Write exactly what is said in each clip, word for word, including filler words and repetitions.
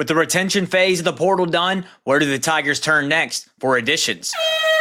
With the retention phase of the portal done, where do the Tigers turn next for additions?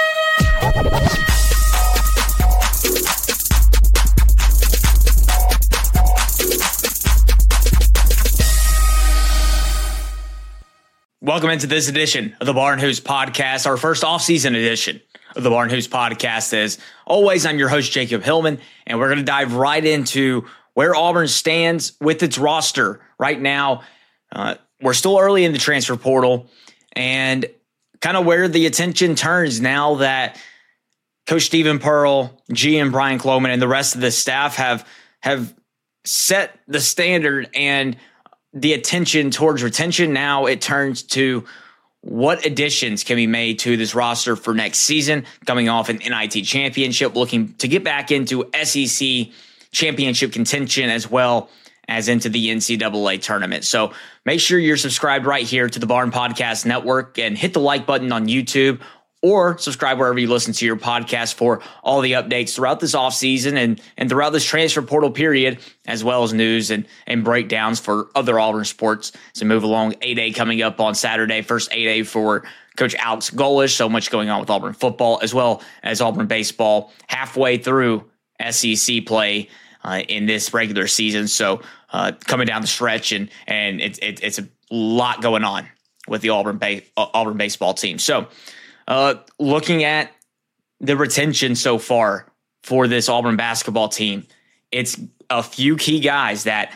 Welcome into this edition of the Barn Hoops Podcast, our first offseason edition of the Barn Hoops Podcast. As always, I'm your host, Jacob Hillman, and we're going to dive right into where Auburn stands with its roster right now. Uh, we're still early in the transfer portal, and kind of where the attention turns now that Coach Steven Pearl, G M Brian Cloman, and the rest of the staff have have set the standard and the attention towards retention. Now it turns to what additions can be made to this roster for next season, coming off an N I T championship, looking to get back into S E C championship contention as well as into the N C double A tournament. So make sure you're subscribed right here to the Barn Podcast Network and hit the like button on YouTube, or subscribe wherever you listen to your podcast for all the updates throughout this offseason and, and throughout this transfer portal period, as well as news and, and breakdowns for other Auburn sports. So move along. eight A coming up on Saturday, first eight A for Coach Alex Golesh. So much going on with Auburn football as well as Auburn baseball halfway through S E C play uh, in this regular season. So uh, coming down the stretch, and and it, it, it's a lot going on with the Auburn, ba- Auburn baseball team. So Uh, looking at the retention so far for this Auburn basketball team, it's a few key guys that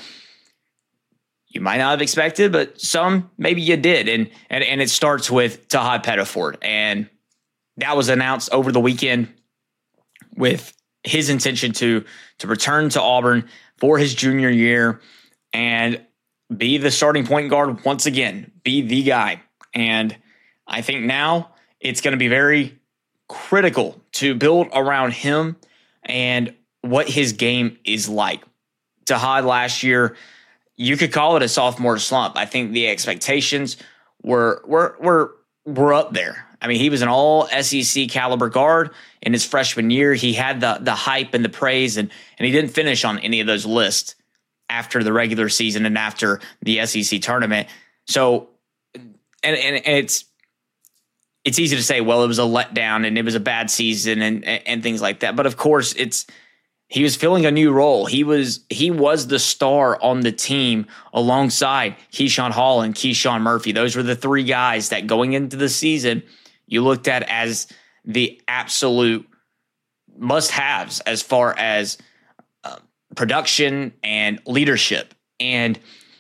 you might not have expected, but some maybe you did. And and, and it starts with Tahad Pettiford. And that was announced over the weekend with his intention to, to return to Auburn for his junior year and be the starting point guard once again, be the guy. And I think now it's going to be very critical to build around him and what his game is like. Tahad last year, you could call it a sophomore slump. I think the expectations were were were were up there. I mean, he was an all S E C caliber guard in his freshman year. He had the the hype and the praise, and and he didn't finish on any of those lists after the regular season and after the S E C tournament. So, and and, and it's. It's easy to say, well, it was a letdown and it was a bad season and, and things like that. But of course, it's he was filling a new role. He was he was the star on the team alongside Keyshawn Hall and Keyshawn Murphy. Those were the three guys that going into the season you looked at as the absolute must-haves as far as uh, production and leadership. And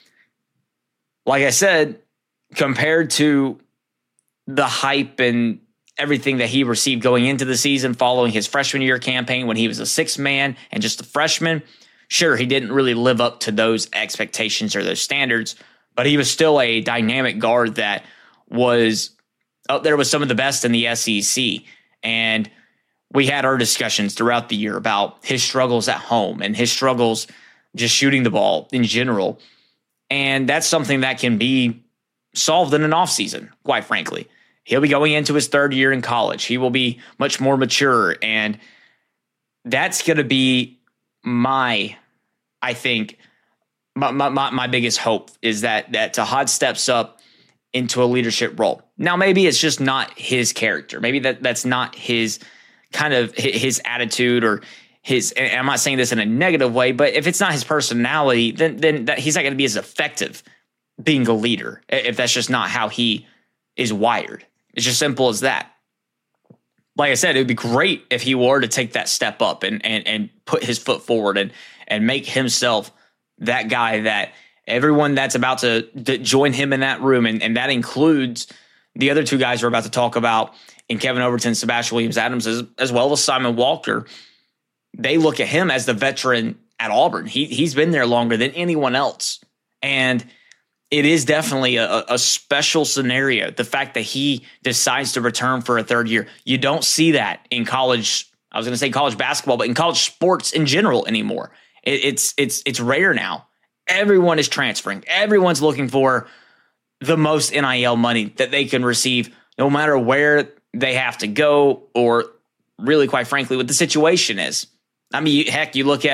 like I said, compared to the hype and everything that he received going into the season following his freshman year campaign when he was a sixth man and just a freshman, sure, he didn't really live up to those expectations or those standards, but he was still a dynamic guard that was up there with some of the best in the S E C. And we had our discussions throughout the year about his struggles at home and his struggles just shooting the ball in general. And that's something that can be solved in an offseason, quite frankly. He'll be going into his third year in college. He will be much more mature. And that's going to be my, I think, my, my, my biggest hope is that, that Tahad steps up into a leadership role. Now, maybe it's just not his character. Maybe that that's not his kind of his attitude or his, and I'm not saying this in a negative way, but if it's not his personality, then, then that he's not going to be as effective being a leader if that's just not how he is wired. It's just simple as that. Like I said, it would be great if he were to take that step up and and and put his foot forward and and make himself that guy that everyone that's about to, to join him in that room, and, and that includes the other two guys we're about to talk about in Kevin Overton, Sebastian Williams-Adams, as, as well as Simon Walker. They look at him as the veteran at Auburn. He, he's been there longer than anyone else. And it is definitely a, a special scenario. The fact that he decides to return for a third year. You don't see that in college. I was going to say college basketball, but in college sports in general anymore. It, it's it's it's rare now. Everyone is transferring. Everyone's looking for the most N I L money that they can receive, no matter where they have to go or really, quite frankly, what the situation is. I mean, heck, you look at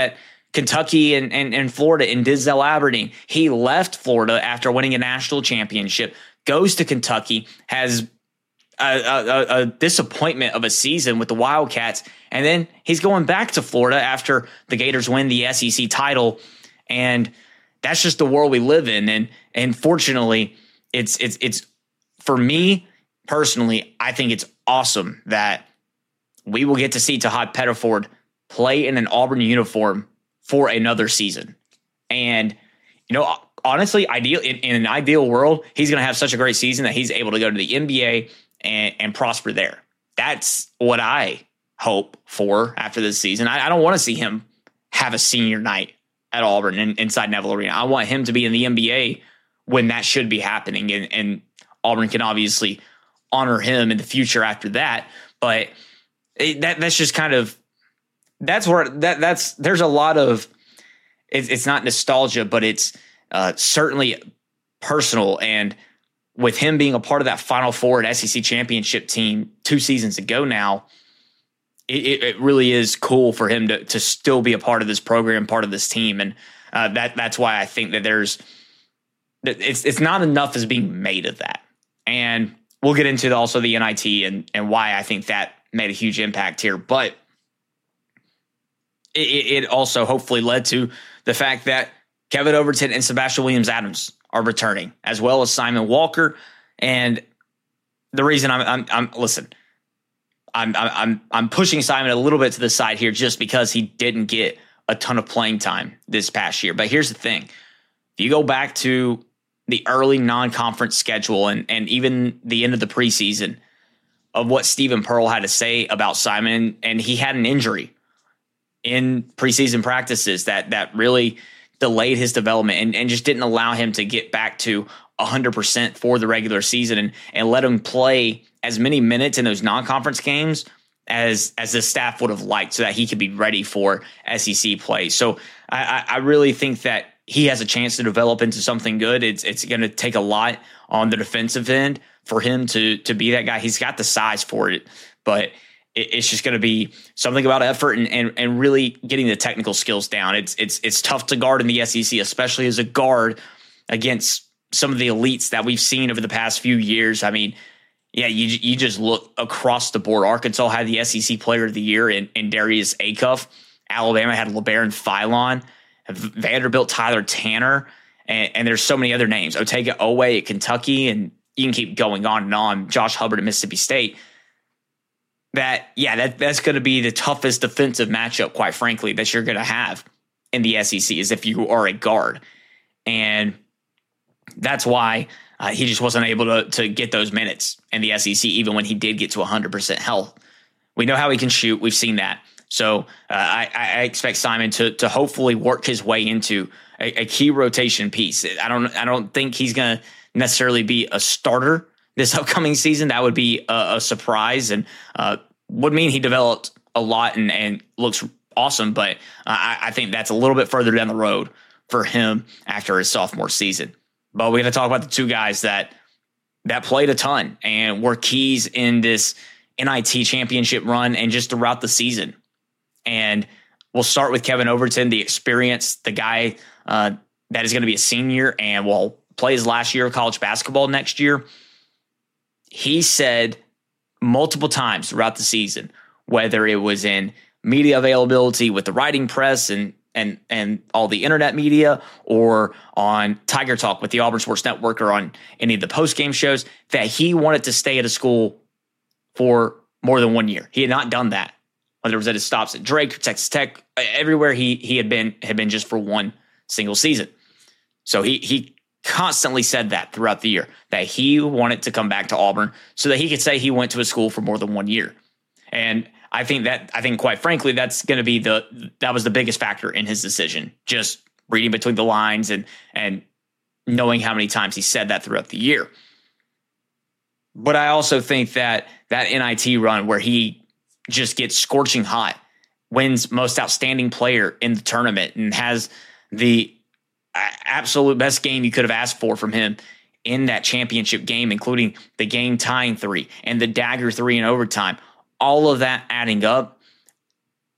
Kentucky and, and, and Florida and Denzel Aberdeen. He left Florida after winning a national championship, goes to Kentucky, has a, a, a disappointment of a season with the Wildcats, and then he's going back to Florida after the Gators win the S E C title. And that's just the world we live in. And and fortunately, it's it's it's for me personally, I think it's awesome that we will get to see Tahad Pettiford play in an Auburn uniform for another season. And, you know, honestly, ideal in, in an ideal world, he's going to have such a great season that he's able to go to the N B A and, and prosper there. That's what I hope for after this season. I, I don't want to see him have a senior night at Auburn in, inside Neville Arena. I want him to be in the N B A when that should be happening. And, and Auburn can obviously honor him in the future after that. But it, that that's just kind of, that's where that that's, there's a lot of, it, it's not nostalgia, but it's uh, certainly personal. And with him being a part of that Final Four and S E C championship team two seasons ago now, it, it really is cool for him to to still be a part of this program, part of this team. And uh, that that's why I think that there's, it's it's not enough is being made of that. And we'll get into also the N I T and, and why I think that made a huge impact here. But it, it also hopefully led to the fact that Kevin Overton and Sebastian Williams-Adams are returning, as well as Simon Walker. And the reason I'm, I'm, I'm listen, I'm, I'm, I'm pushing Simon a little bit to the side here just because he didn't get a ton of playing time this past year. But here's the thing. If you go back to the early non-conference schedule and, and even the end of the preseason of what Stephen Pearl had to say about Simon, and he had an injury in preseason practices that that really delayed his development and, and just didn't allow him to get back to one hundred percent for the regular season and, and let him play as many minutes in those non-conference games as as the staff would have liked so that he could be ready for S E C play. So I, I really think that he has a chance to develop into something good. It's it's going to take a lot on the defensive end for him to to be that guy. He's got the size for it, but it, it's just going to be something about effort and, and and really getting the technical skills down. It's it's it's tough to guard in the S E C, especially as a guard against some of the elites that we've seen over the past few years. I mean, yeah, you you just look across the board. Arkansas had the S E C Player of the Year in, in Darius Acuff. Alabama had LeBaron Philon. Vanderbilt, Tyler Tanner, and, and there's so many other names. Otega Owe at Kentucky, and you can keep going on and on. Josh Hubbard at Mississippi State. That, yeah, that that's going to be the toughest defensive matchup, quite frankly, that you're going to have in the S E C is if you are a guard. And that's why uh, he just wasn't able to, to get those minutes in the S E C, even when he did get to one hundred percent health. We know how he can shoot. We've seen that. So uh, I, I expect Simon to to hopefully work his way into a, a key rotation piece. I don't I don't think he's going to necessarily be a starter this upcoming season. That would be a, a surprise and uh, would mean he developed a lot and, and looks awesome. But uh, I, I think that's a little bit further down the road for him after his sophomore season. But we're going to talk about the two guys that that played a ton and were keys in this N I T championship run and just throughout the season. And we'll start with Kevin Overton, the experience, the guy uh, that is going to be a senior and will play his last year of college basketball next year. He said multiple times throughout the season, whether it was in media availability with the writing press and and and all the internet media or on Tiger Talk with the Auburn Sports Network or on any of the post-game shows, that he wanted to stay at a school for more than one year. He had not done that. Whether it was at his stops at Drake, Texas Tech, everywhere he he had been had been just for one single season. So he he constantly said that throughout the year, that he wanted to come back to Auburn so that he could say he went to a school for more than one year. And I think that I think quite frankly, that's going to be the that was the biggest factor in his decision. Just reading between the lines and and knowing how many times he said that throughout the year. But I also think that that N I T run where he just gets scorching hot, wins most outstanding player in the tournament, and has the absolute best game you could have asked for from him in that championship game, including the game tying three and the dagger three in overtime. All of that adding up,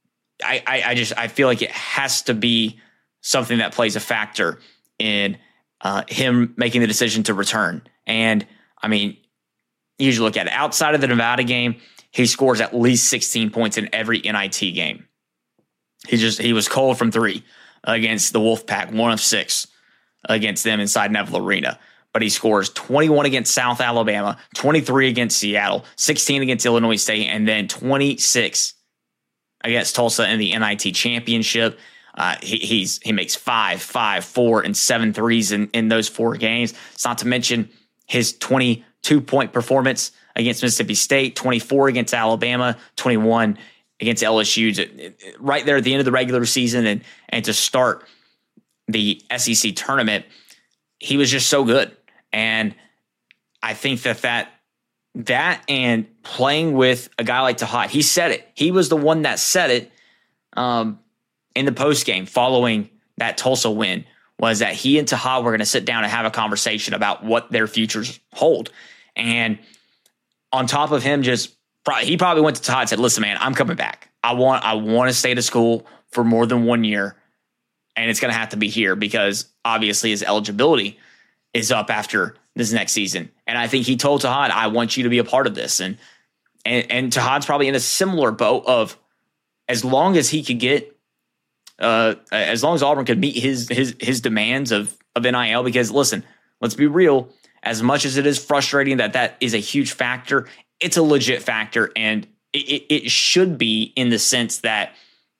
I, I, I just I feel like it has to be something that plays a factor in uh, him making the decision to return. And I mean, you usually look at it outside of the Nevada game, he scores at least sixteen points in every N I T game. He just he was cold from three against the Wolfpack, one of six against them inside Neville Arena. But he scores twenty-one against South Alabama, twenty-three against Seattle, sixteen against Illinois State, and then twenty-six against Tulsa in the N I T championship. Uh, he, he's he makes five, five, four, and seven threes in, in those four games. It's not to mention his twenty-two point performance against Mississippi State, twenty-four against Alabama, twenty-one against L S U, right there at the end of the regular season, and and to start the S E C tournament. He was just so good. And I think that that, that and playing with a guy like Tahad, he said it. He was the one that said it um, in the postgame following that Tulsa win, was that he and Tahad were going to sit down and have a conversation about what their futures hold. And on top of him, just he probably went to Tahad and said, listen, man, I'm coming back. I want, I want to stay to school for more than one year. And it's going to have to be here because obviously his eligibility is up after this next season. And I think he told Tahad, I want you to be a part of this. And, and, and Tahad's probably in a similar boat of, as long as he could get, uh, as long as Auburn could meet his, his, his demands of, of N I L, because listen, let's be real, as much as it is frustrating that that is a huge factor, it's a legit factor. And it, it, it should be, in the sense that,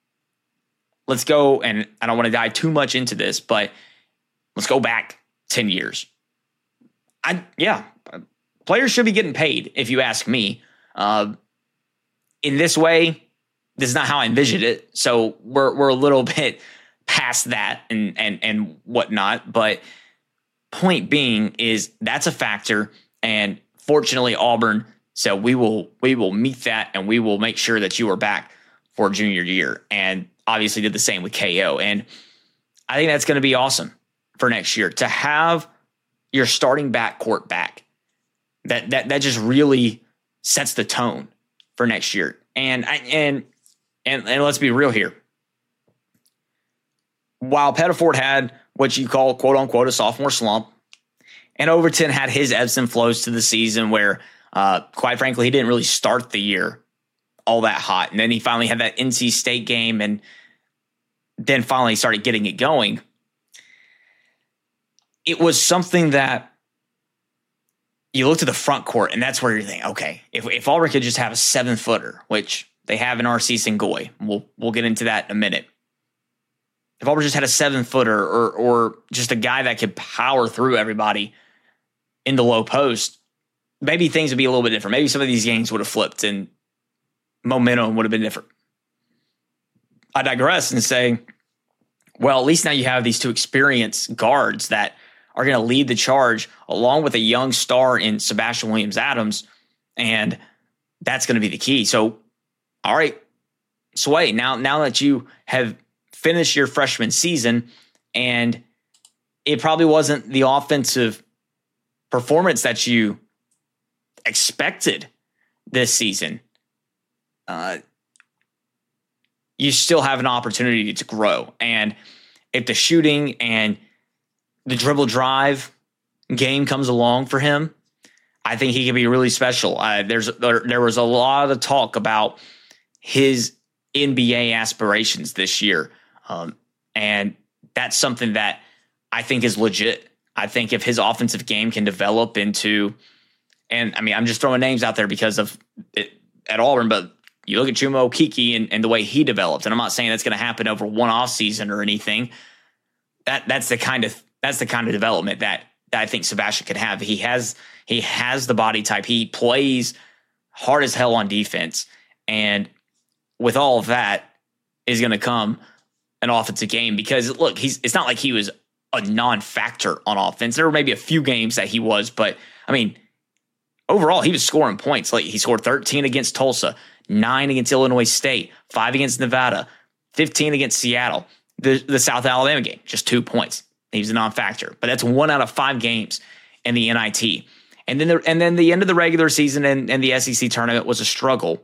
let's go, and I don't want to dive too much into this, but let's go back ten years. I yeah, players should be getting paid, if you ask me. Uh, in this way, this is not how I envisioned it. So we're we're a little bit past that and and and whatnot. But point being is that's a factor, and fortunately Auburn said we will we will meet that, and we will make sure that you are back for junior year. And obviously did the same with K O. And I think that's going to be awesome for next year to have your starting backcourt back. That that that just really sets the tone for next year. And and and and let's be real here. While Pettiford had what you call quote unquote a sophomore slump, and Overton had his ebbs and flows to the season where, uh, quite frankly, he didn't really start the year all that hot. And then he finally had that N C State game and then finally started getting it going. It was something that you look to the front court, and that's where you're thinking, okay, if, if Auburn could just have a seven footer, which they have in R C Sengoy, we'll, we'll get into that in a minute. If Auburn just had a seven footer or, or just a guy that could power through everybody in the low post, maybe things would be a little bit different. Maybe some of these games would have flipped and momentum would have been different. I digress and say, well, at least now you have these two experienced guards that are going to lead the charge along with a young star in Sebastian Williams-Adams, and that's going to be the key. So, all right, Sway, now, now that you have finished your freshman season and it probably wasn't the offensive performance that you expected this season, Uh, you still have an opportunity to grow. And if the shooting and the dribble drive game comes along for him, I think he can be really special. Uh, there's there, there was a lot of talk about his N B A aspirations this year. Um, and that's something that I think is legit. I think if his offensive game can develop into, and I mean, I'm just throwing names out there because of it at Auburn, but you look at Chuma Okeke and, and the way he developed, and I'm not saying that's going to happen over one off season or anything. That that's the kind of that's the kind of development that, that I think Sebastian could have. He has he has the body type. He plays hard as hell on defense, and with all of that is going to come an offensive game. Because look, he's it's not like he was a non-factor on offense. There were maybe a few games that he was, but I mean, overall he was scoring points. Like he scored thirteen against Tulsa, nine against Illinois State, five against Nevada, fifteen against Seattle. The, the South Alabama game, just two points. He was a non-factor, but that's one out of five games in the N I T. And then the, and then the end of the regular season and, and the S E C tournament was a struggle.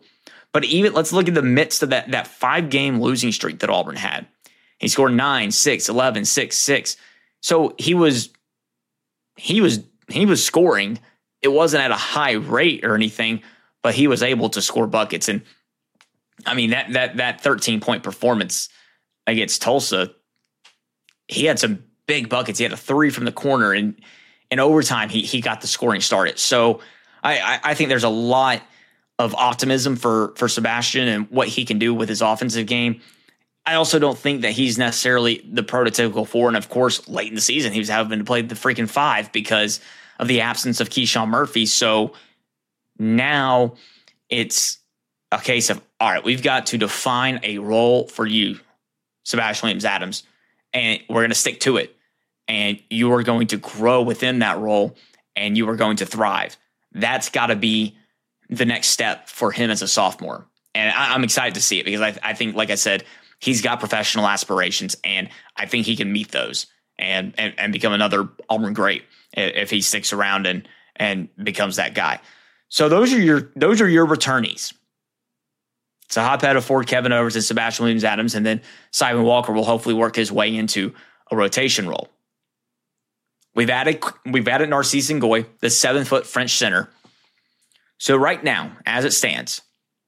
But even let's look at the midst of that, that five game losing streak that Auburn had. He scored nine, six, eleven, six, six. So he was, he was, he was scoring. It wasn't at a high rate or anything, but he was able to score buckets. And I mean, that, that, that thirteen point performance against Tulsa, he had some big buckets. He had a three from the corner, and in overtime, he, he got the scoring started. So I, I, I think there's a lot of optimism for, for Sebastian and what he can do with his offensive game. I also don't think that he's necessarily the prototypical four. And of course, late in the season, he was having to play the freaking five because of the absence of Keyshawn Murphy. So now it's a case of, all right, we've got to define a role for you, Sebastian Williams-Adams, and we're going to stick to it. And you are going to grow within that role, and you are going to thrive. That's got to be the next step for him as a sophomore. And I, I'm excited to see it because I, I think, like I said, he's got professional aspirations, and I think he can meet those and and, and become another Auburn great if he sticks around and and becomes that guy. So those are your those are your returnees. Zaha Pettiford, Kevin Overton, Sebastian Williams-Adams, and then Simon Walker will hopefully work his way into a rotation role. We've added we've added Narcisse Ngoy, the seven foot French center. So right now, as it stands,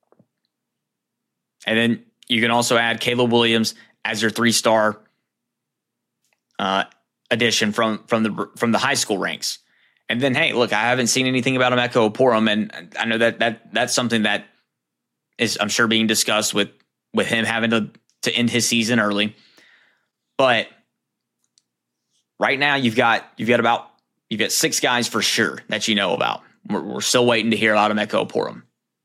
and then you can also add Caleb Williams as your three star uh, addition from from the from the high school ranks. And then, hey, look, I haven't seen anything about Emeka Oporum, and I know that that that's something that is, I'm sure, being discussed with with him having to to end his season early. But right now, you've got you've got about you've got six guys for sure that you know about. We're, we're still waiting to hear about Emeka Oporum.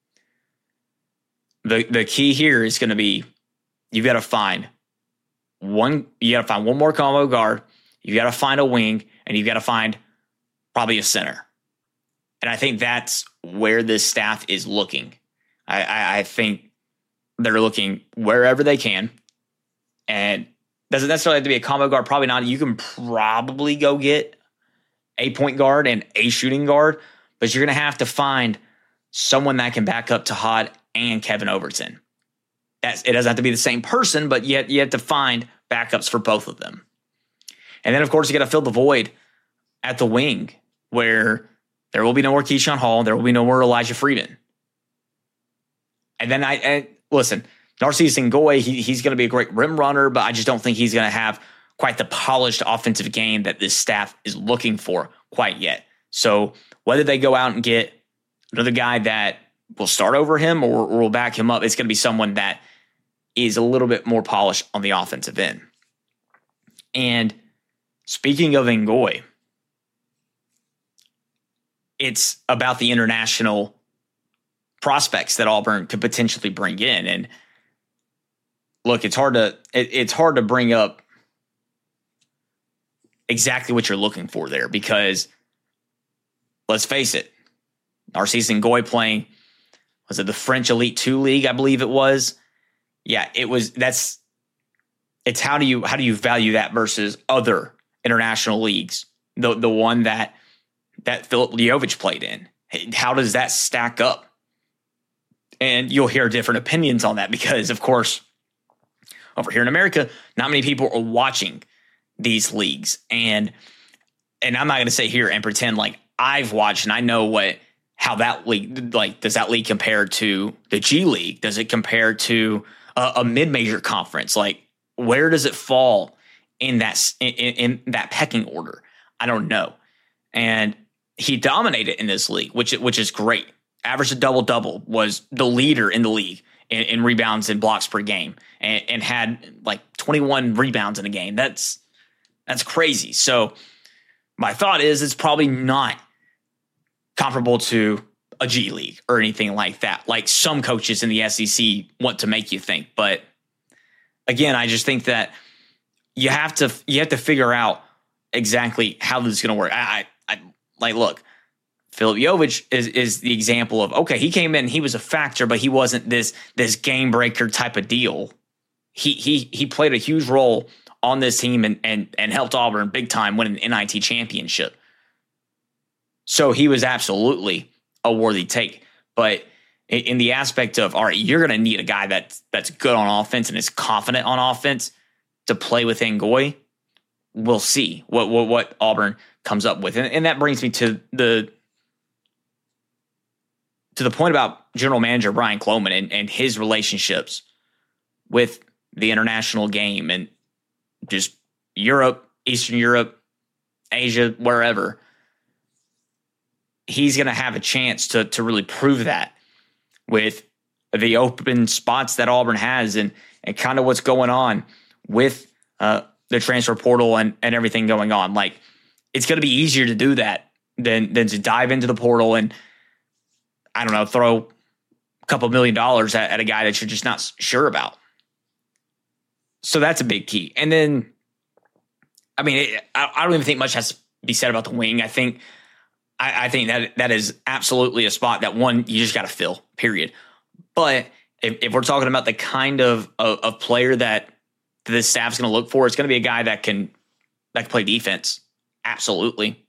The the key here is going to be you've got to find one. You got to find one more combo guard. You got to find a wing, and you got to find probably a center. And I think that's where this staff is looking. I, I, I think they're looking wherever they can, and doesn't necessarily have to be a combo guard. Probably not. You can probably go get a point guard and a shooting guard, but you're going to have to find someone that can back up Tahad and Kevin Overton. That's, it doesn't have to be the same person, but yet you have to find backups for both of them. And then, of course, you got to fill the void at the wing where there will be no more Keyshawn Hall. There will be no more Elijah Freeman. And then I, I listen, Narcisse Ngoy, he, he's going to be a great rim runner, but I just don't think he's going to have quite the polished offensive game that this staff is looking for quite yet. So whether they go out and get another guy that will start over him or, or will back him up, it's going to be someone that is a little bit more polished on the offensive end. And speaking of Ngoy, it's about the international prospects that Auburn could potentially bring in. And look, it's hard to it, it's hard to bring up exactly what you're looking for there because let's face it, Narcisse Ngoy playing, was it the French Elite Two League? I believe it was. Yeah, it was. That's it's how do you how do you value that versus other international leagues? The the one that that Filip Lejovic played in. How does that stack up? And you'll hear different opinions on that because, of course, over here in America, not many people are watching these leagues. And and I'm not going to sit here and pretend like I've watched and I know what how that league, like, does that league compare to the G League? Does it compare to a, a mid-major conference? Like, where does it fall in that in, in that pecking order? I don't know. And he dominated in this league, which which is great. Averaged a double-double, was the leader in the league in, in rebounds and blocks per game, and, and had like twenty-one rebounds in a game. That's that's crazy. So my thought is it's probably not comparable to a G League or anything like that, like some coaches in the S E C want to make you think. But again, I just think that you have to you have to figure out exactly how this is going to work. I, I, I like look. Filip Lejovic is is the example of, okay, he came in, he was a factor, but he wasn't this this game breaker type of deal. He he he played a huge role on this team and and and helped Auburn big time win an N I T championship. So he was absolutely a worthy take. But in, in the aspect of, all right, you're going to need a guy that's, that's good on offense and is confident on offense to play with Ngoy. We'll see what, what, what Auburn comes up with. And, and that brings me to the, to the point about general manager Brian Cloman and, and his relationships with the international game and just Europe, Eastern Europe, Asia, wherever. He's going to have a chance to, to really prove that with the open spots that Auburn has and, and kind of what's going on with uh, the transfer portal and, and everything going on. Like, it's going to be easier to do that than, than to dive into the portal and, I don't know, throw a couple million dollars at, at a guy that you're just not sure about. So that's a big key. And then, I mean, it, I, I don't even think much has to be said about the wing. I think, I, I think that that is absolutely a spot that one you just got to fill. Period. But if, if we're talking about the kind of, of, of player that this staff's going to look for, it's going to be a guy that can that can play defense. Absolutely.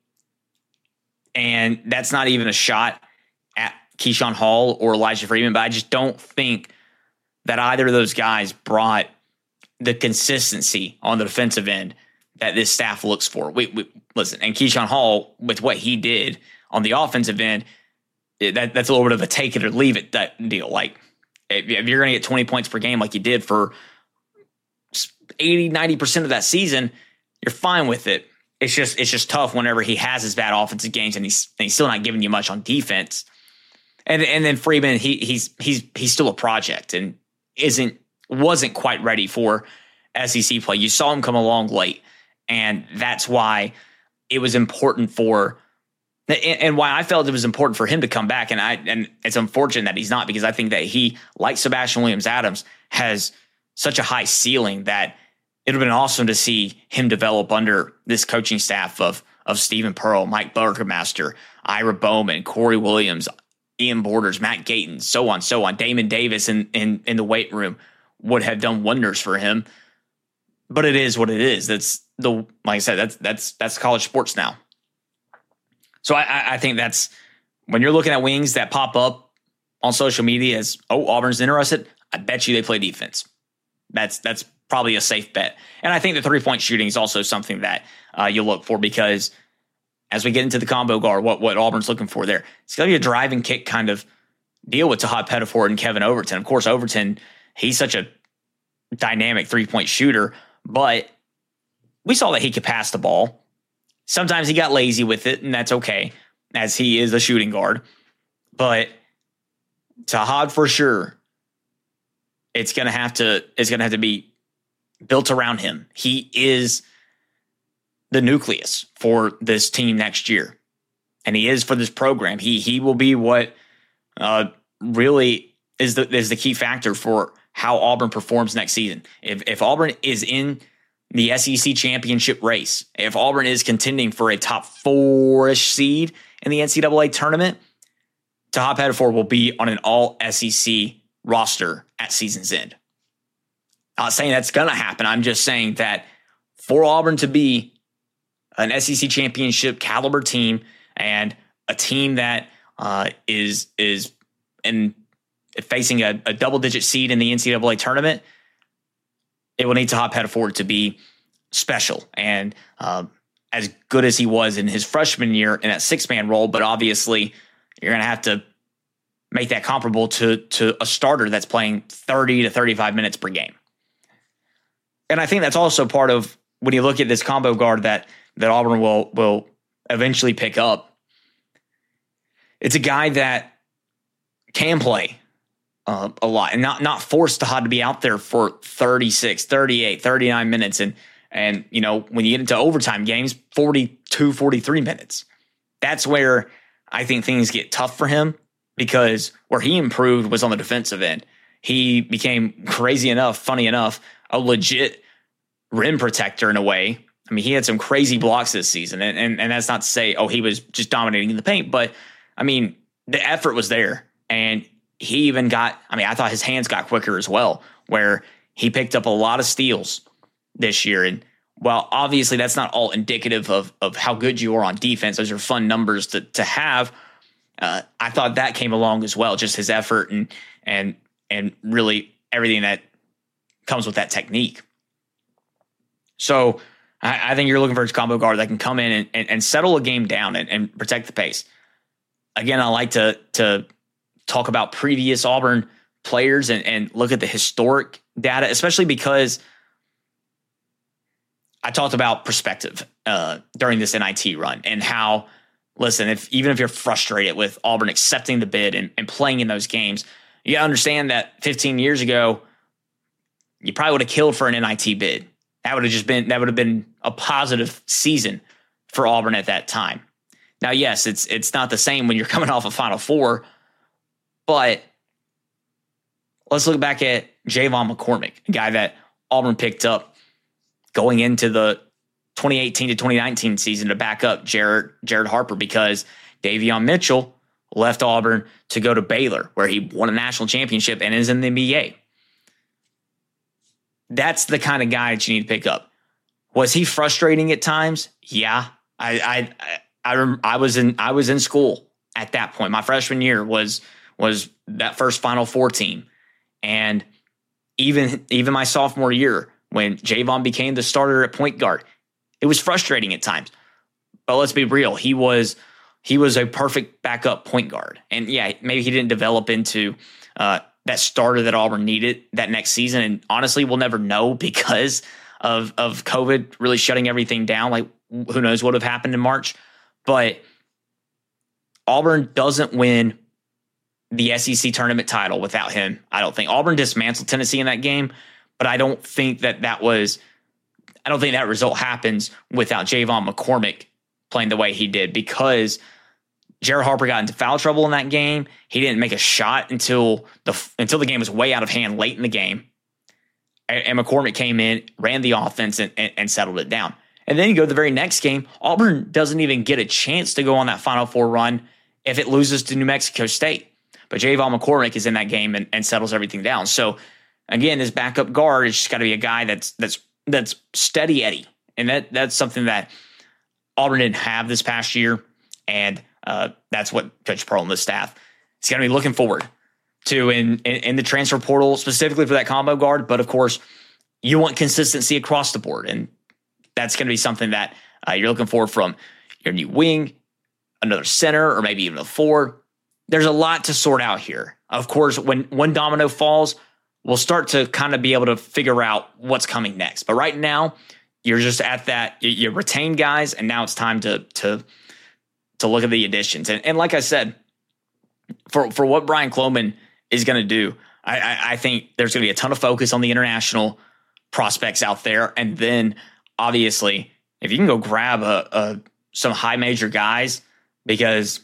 And that's not even a shot at Keyshawn Hall or Elijah Freeman, but I just don't think that either of those guys brought the consistency on the defensive end that this staff looks for. We, we listen, and Keyshawn Hall, with what he did on the offensive end, that, that's a little bit of a take it or leave it that deal. Like, if, if you're going to get twenty points per game like you did for eighty, ninety percent of that season, you're fine with it. It's just it's just tough whenever he has his bad offensive games and he's and he's still not giving you much on defense. And and then Freeman, he he's he's he's still a project and isn't wasn't quite ready for S E C play. You saw him come along late, and that's why it was important for and, and why I felt it was important for him to come back. And I and it's unfortunate that he's not, because I think that he, like Sebastian Williams-Adams, has such a high ceiling that it would have been awesome to see him develop under this coaching staff of of Stephen Pearl, Mike Burgermaster, Ira Bowman, Corey Williams, Ian Borders, Matt Gayton, so on, so on. Damon Davis in, in, in the weight room would have done wonders for him. But it is what it is. That's the like I said, that's that's that's college sports now. So I, I think that's when you're looking at wings that pop up on social media as, oh, Auburn's interested, I bet you they play defense. That's that's probably a safe bet. And I think the three-point shooting is also something that uh, you look for, because as we get into the combo guard, what, what Auburn's looking for there, it's going to be a drive and kick kind of deal with Tahad Pettiford and Kevin Overton. Of course, Overton, he's such a dynamic three-point shooter, but we saw that he could pass the ball. Sometimes he got lazy with it, and that's okay, as he is a shooting guard. But Tahad, for sure, it's going to have to it's going to have to be built around him. He is the nucleus for this team next year, and he is for this program. He he will be what uh, really is the is the key factor for how Auburn performs next season. If if Auburn is in the S E C championship race, if Auburn is contending for a top four-ish seed in the N C double A tournament, Tahad Pettiford will be on an all S E C roster at season's end. Not saying that's going to happen. I'm just saying that for Auburn to be an S E C championship caliber team and a team that uh, is is in facing a, a double-digit seed in the N C double A tournament, it will need Tahad Pettiford to be special and uh, as good as he was in his freshman year in that six-man role. But obviously, you're going to have to make that comparable to to a starter that's playing thirty to thirty-five minutes per game. And I think that's also part of when you look at this combo guard that that Auburn will will eventually pick up. It's a guy that can play uh, a lot and not not force Tahad to be out there for thirty-six, thirty-eight, thirty-nine minutes. And, and you know, when you get into overtime games, forty-two, forty-three minutes. That's where I think things get tough for him, because where he improved was on the defensive end. He became, crazy enough, funny enough, a legit rim protector in a way. I mean, he had some crazy blocks this season, and, and, and that's not to say, oh, he was just dominating in the paint, but I mean, the effort was there, and he even got, I mean, I thought his hands got quicker as well, where he picked up a lot of steals this year. And while obviously that's not all indicative of, of how good you are on defense, those are fun numbers to, to have. uh, I thought that came along as well, just his effort and and and really everything that comes with that technique. So I, I think you're looking for a combo guard that can come in and, and, and settle a game down and, and protect the pace. Again, I like to to talk about previous Auburn players and, and look at the historic data, especially because I talked about perspective uh, during this N I T run and how, listen, if even if you're frustrated with Auburn accepting the bid and, and playing in those games, you gotta understand that fifteen years ago, you probably would have killed for an N I T bid. That would have just been that would have been a positive season for Auburn at that time. Now, yes, it's it's not the same when you're coming off a Final Four, but let's look back at Javon McCormick, a guy that Auburn picked up going into the twenty eighteen to twenty nineteen season to back up Jared Jared Harper because Davion Mitchell left Auburn to go to Baylor, where he won a national championship and is in the N B A. That's the kind of guy that you need to pick up. Was he frustrating at times? Yeah, I I I, I, I was in I was in school at that point. My freshman year was was that first Final Four team, and even even my sophomore year when Javon became the starter at point guard, it was frustrating at times. But let's be real, he was he was a perfect backup point guard, and yeah, maybe he didn't develop into uh, that starter that Auburn needed that next season. And honestly, we'll never know because of of COVID really shutting everything down. Like, who knows what would have happened in March? But Auburn doesn't win the S E C tournament title without him. I don't think Auburn dismantled Tennessee in that game, but I don't think that that was. I don't think that result happens without Javon McCormick playing the way he did, because Jared Harper got into foul trouble in that game. He didn't make a shot until the until the game was way out of hand late in the game. And, and McCormick came in, ran the offense, and, and, and settled it down. And then you go to the very next game, Auburn doesn't even get a chance to go on that Final Four run if it loses to New Mexico State. But Javon McCormick is in that game and, and settles everything down. So again, this backup guard has just got to be a guy that's that's that's steady Eddie. And that that's something that Auburn didn't have this past year. And uh, that's what Coach Pearl and the staff is going to be looking forward to in, in, in the transfer portal, specifically for that combo guard. But of course, you want consistency across the board. And that's going to be something that uh, you're looking for from your new wing, another center, or maybe even a forward. There's a lot to sort out here. Of course, when one domino falls, we'll start to kind of be able to figure out what's coming next. But right now, you're just at that. You, you retain guys, and now it's time to to to look at the additions. And, and like I said, for for what Brian Cloman is going to do, I, I, I think there's going to be a ton of focus on the international prospects out there, and then obviously, if you can go grab a, a some high major guys, because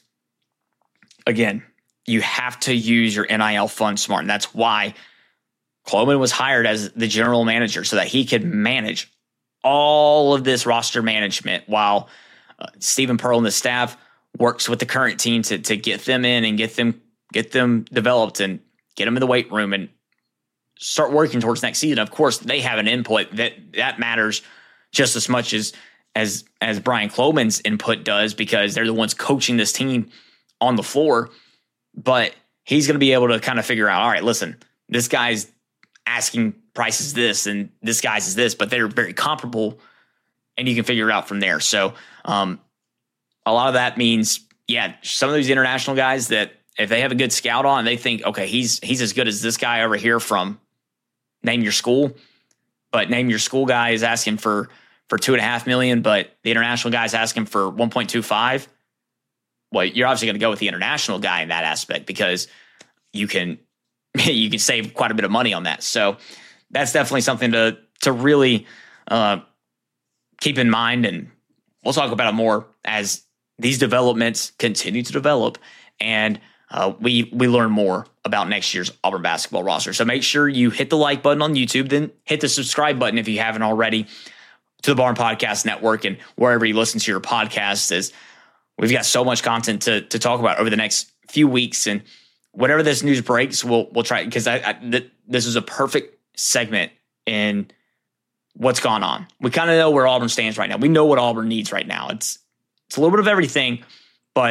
again, you have to use your N I L fund smart. And that's why Cloman was hired as the general manager, so that he could manage all of this roster management while uh, Stephen Pearl and the staff works with the current team to, to get them in and get them, get them developed and get them in the weight room and start working towards next season. Of course, they have an input that that matters just as much as, as, as Brian Cloman's input does, because they're the ones coaching this team on the floor. But he's going to be able to kind of figure out, all right, listen, this guy's asking prices this and this guy's is this, but they're very comparable, and you can figure it out from there. So um, a lot of that means, yeah, some of these international guys that if they have a good scout on, they think, okay, he's he's as good as this guy over here from name your school, but name your school guy is asking for for two and a half million, but the international guy is asking for one point two five. Well, you're obviously going to go with the international guy in that aspect, because you can you can save quite a bit of money on that. So that's definitely something to to really uh, keep in mind, and we'll talk about it more as these developments continue to develop, and uh, we we learn more about next year's Auburn basketball roster. So make sure you hit the like button on YouTube, then hit the subscribe button if you haven't already to the Barn Podcast Network and wherever you listen to your podcasts. As we've got so much content to to talk about over the next few weeks, and whatever this news breaks, we'll we'll try, because I, I th- this is a perfect segment in what's gone on. We kind of know where Auburn stands right now. We know what Auburn needs right now. It's it's a little bit of everything, but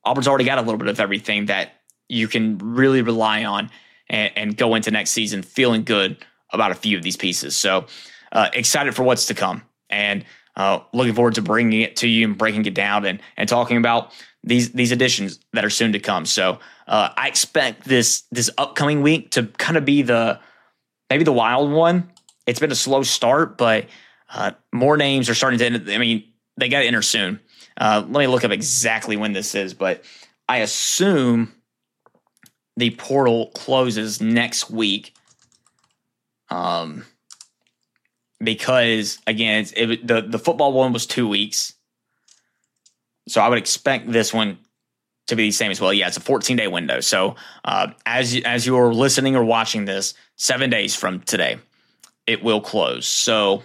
Auburn's already got a little bit of everything that you can really rely on and, and go into next season feeling good about a few of these pieces. So uh, excited for what's to come, and uh, looking forward to bringing it to you and breaking it down and and talking about these these additions that are soon to come. So uh, I expect this this upcoming week to kind of be the maybe the wild one. It's been a slow start, but uh, more names are starting to enter. I mean, they got to enter soon. Uh, let me look up exactly when this is, but I assume the portal closes next week. Um, because again, it's, it, the the football one was two weeks, so I would expect this one to be the same as well. Yeah, it's a fourteen day window. So uh, as as you are listening or watching this, seven days from today, it will close. So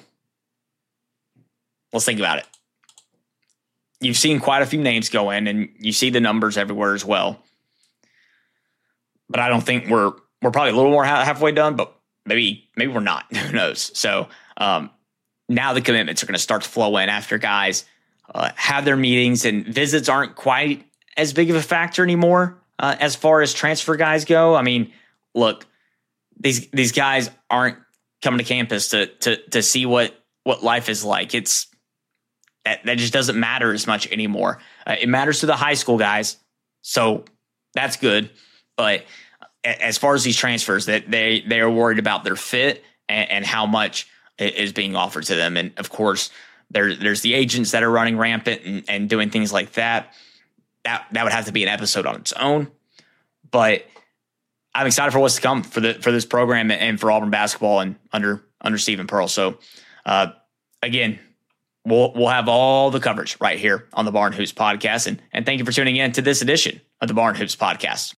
let's think about it. You've seen quite a few names go in, and you see the numbers everywhere as well. But I don't think we're we're probably a little more halfway done, but maybe maybe we're not. Who knows? So um, now the commitments are going to start to flow in after guys uh, have their meetings, and visits aren't quite as big of a factor anymore uh, as far as transfer guys go. I mean, look, these these guys aren't coming to campus to to to see what what life is like. It's that, that just doesn't matter as much anymore. Uh, it matters to the high school guys, so that's good. But as far as these transfers, that they they are worried about their fit and, and how much is being offered to them. And of course, there there's the agents that are running rampant and, and doing things like that. That that would have to be an episode on its own. But I'm excited for what's to come for the for this program and for Auburn basketball and under under Stephen Pearl. So uh, again, we'll we'll have all the coverage right here on the Barn Hoops podcast. And and thank you for tuning in to this edition of the Barn Hoops podcast.